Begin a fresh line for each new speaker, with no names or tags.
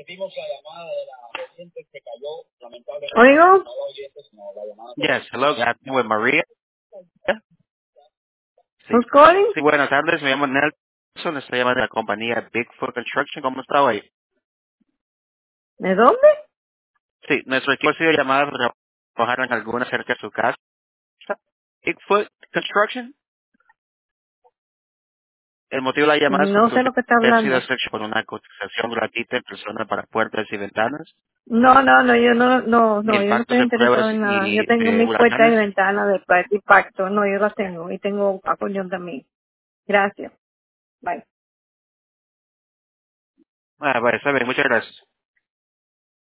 Oigo,
Yes, hello, good afternoon with Maria. Sí,
who's calling?
sí, buenas tardes, me llamo Nelson, estoy llamando de la compañía Bigfoot Construction, ¿cómo está hoy?
¿De dónde?
Sí, nuestro equipo ha sido llamado para trabajar en alguna cerca de su casa. Bigfoot Construction, el motivo de la llamada es
No
porque
sé
usted
lo que está
ha sido
hablando.
hecho por una cotización gratuita en persona para puertas y ventanas,
No,
ni
yo no
impactos
estoy
de pruebas
interesado en nada. Yo
ni
tengo
de
mis puertas y
huracanes.
ventanas de impacto. No, yo las tengo. Y tengo acordeón también. Gracias. Bye.
Ah, vale, está bien, muchas gracias.